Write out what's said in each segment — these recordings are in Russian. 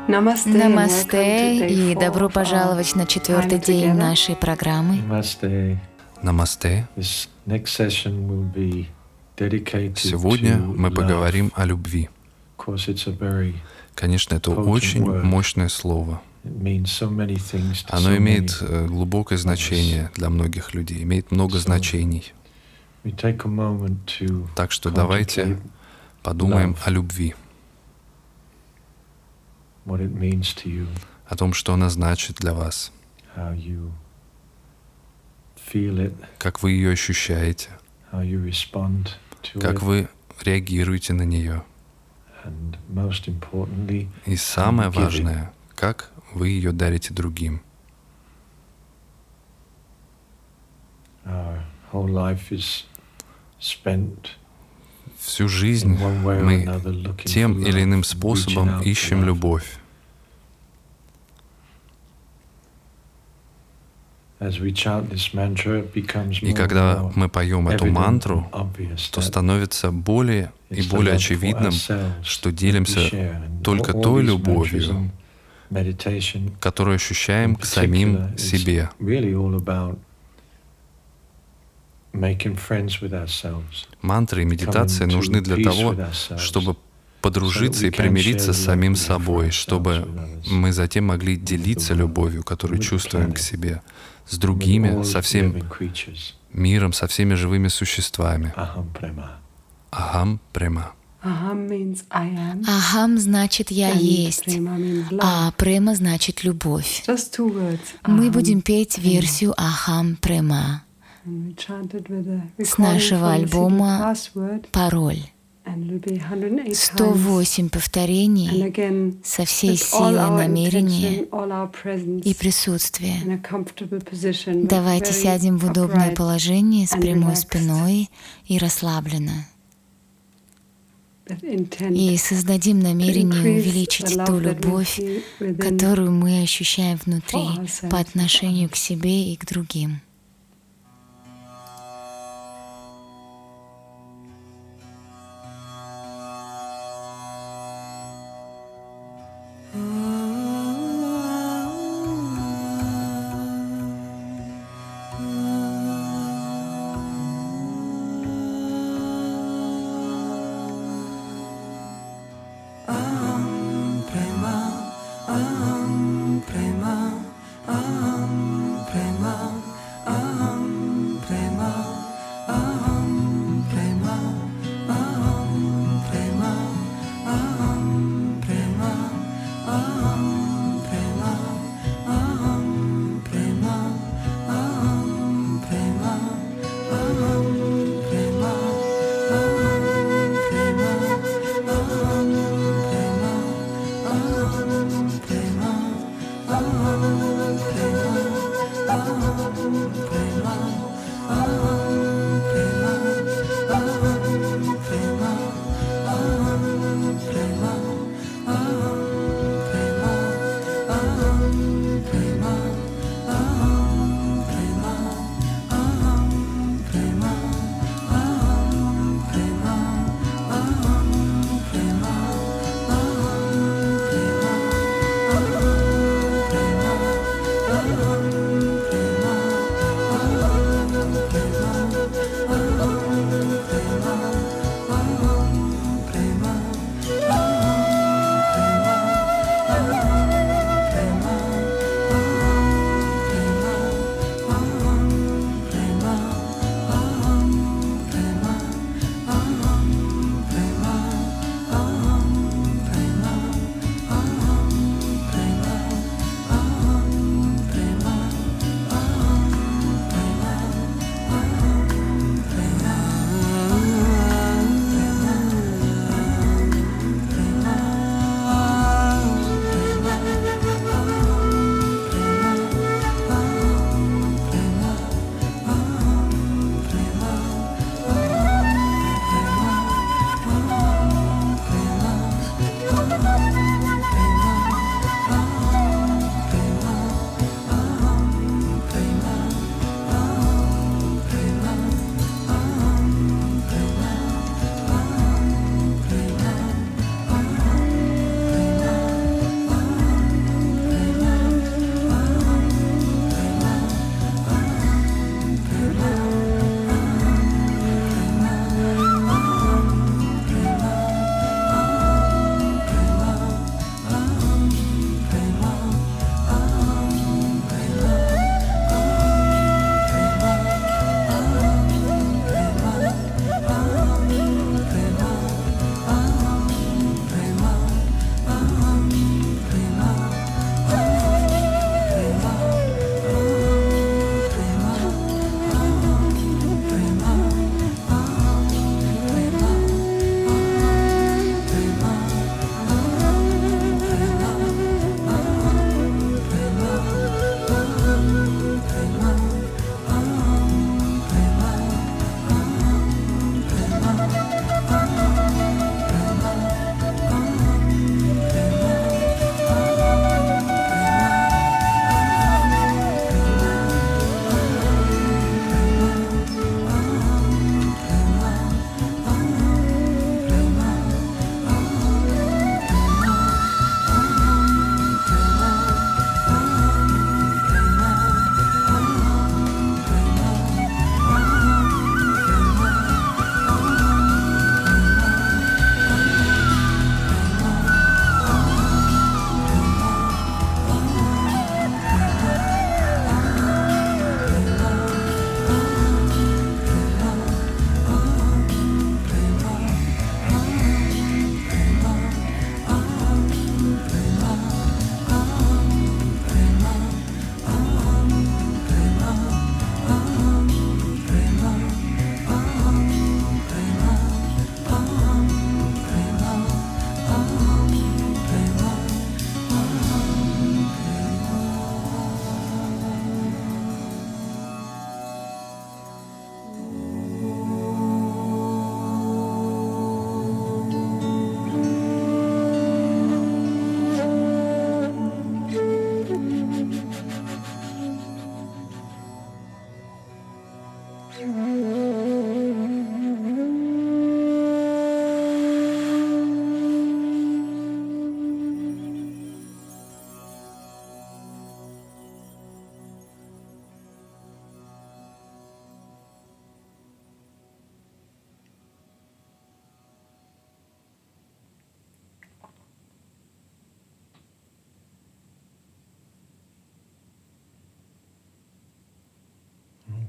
Намасте и добро пожаловать на 4-й день нашей программы. Намасте. Сегодня мы поговорим о любви. Конечно, это очень мощное слово. Оно имеет глубокое значение для многих людей, имеет много значений. Так что давайте подумаем о любви, о том, что она значит для вас, как вы ее ощущаете, как вы реагируете на нее. И самое важное, как вы ее дарите другим. Всю жизнь мы тем или иным способом ищем любовь. И когда мы поем эту мантру, то становится более и более очевидным, что делимся только той любовью, которую ощущаем к самим себе. Мантры и медитация нужны для того, чтобы подружиться и примириться с самим собой, чтобы мы затем могли делиться любовью, которую чувствуем к себе, с другими, со всем миром, со всеми живыми существами. Ахам према. Ахам значит «я есть», а према значит «любовь». Мы будем петь версию Ахам према с нашего альбома «Пароль». 108 повторений со всей силой намерения и присутствия. Давайте сядем в удобное положение с прямой спиной и расслабленно. И создадим намерение увеличить ту любовь, которую мы ощущаем внутри по отношению к себе и к другим.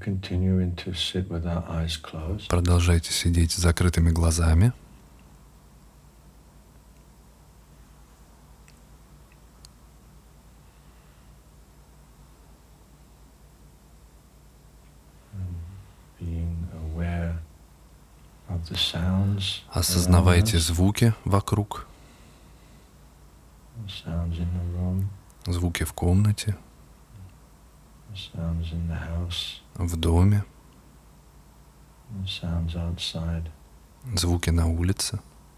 Продолжайте сидеть с закрытыми глазами. Осознавайте звуки вокруг, звуки в комнате, в доме, звуки на улице.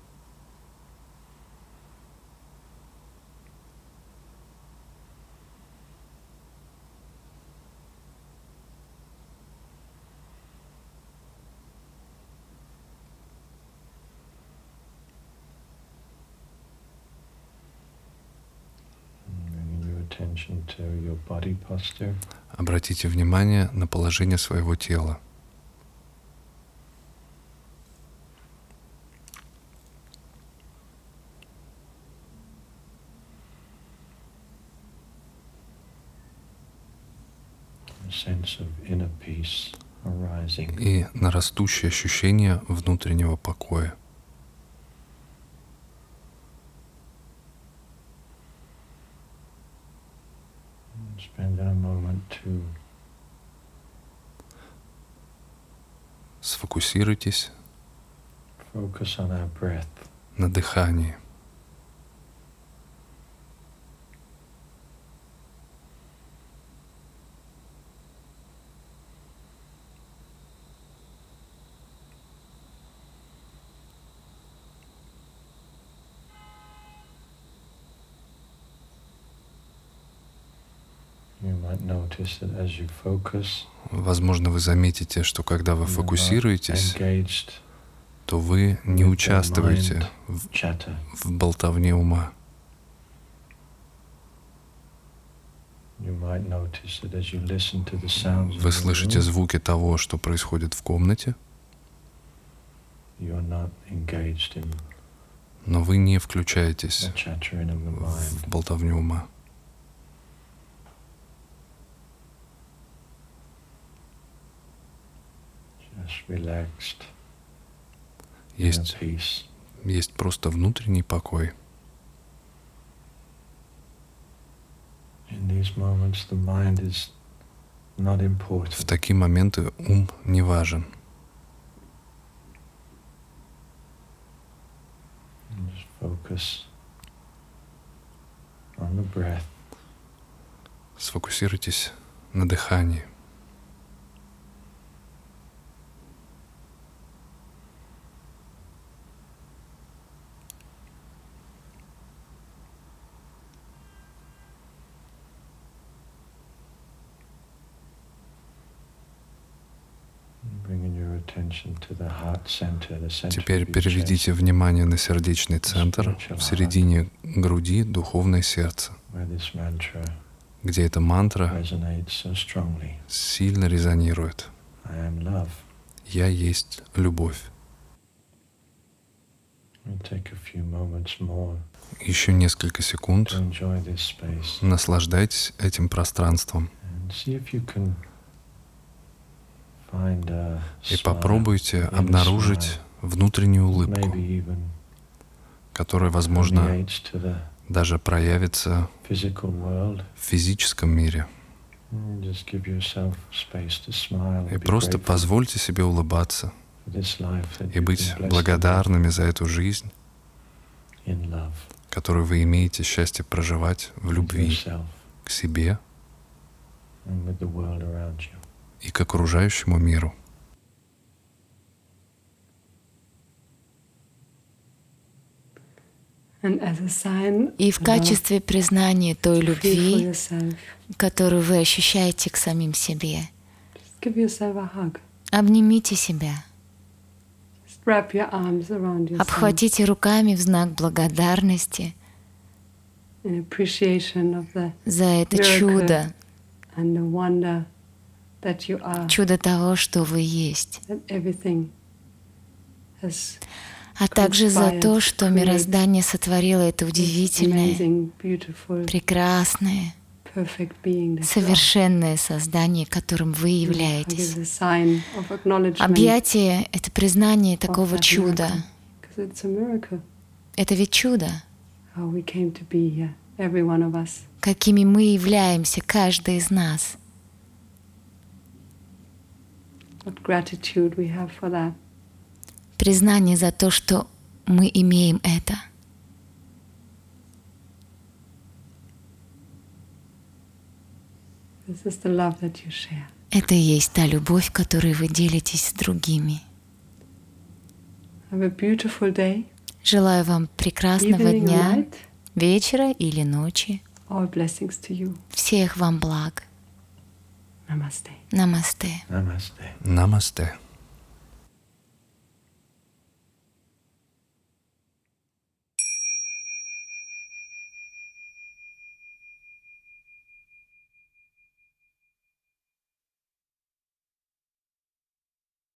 Обратите внимание на положение своего тела. И на растущее ощущение внутреннего покоя. Сфокусируйтесь на дыхании. Возможно, вы заметите, что когда вы фокусируетесь, то вы не участвуете в болтовне ума. Вы слышите звуки того, что происходит в комнате, но вы не включаетесь в болтовню ума. Есть просто внутренний покой. В такие моменты ум не важен. Сфокусируйтесь на дыхании. Теперь переведите внимание на сердечный центр в середине груди, духовное сердце, где эта мантра сильно резонирует. Я есть любовь. Еще несколько секунд наслаждайтесь этим пространством. И попробуйте обнаружить внутреннюю улыбку, которая, возможно, даже проявится в физическом мире. И просто позвольте себе улыбаться и быть благодарными за эту жизнь, которую вы имеете счастье проживать в любви к себе и к окружающему миру. И в качестве признания той любви, которую вы ощущаете к самим себе, обнимите себя, обхватите руками в знак благодарности за это чудо, чудо того, что вы есть, а также за то, что мироздание сотворило это удивительное, прекрасное, совершенное создание, которым вы являетесь. Объятие — это признание такого чуда. Это ведь чудо, какими мы являемся, каждый из нас. Признание за то, что мы имеем это. Это и есть та любовь, которой вы делитесь с другими. Желаю вам прекрасного дня, вечера или ночи. Всех вам благ. Намасте. Намасте.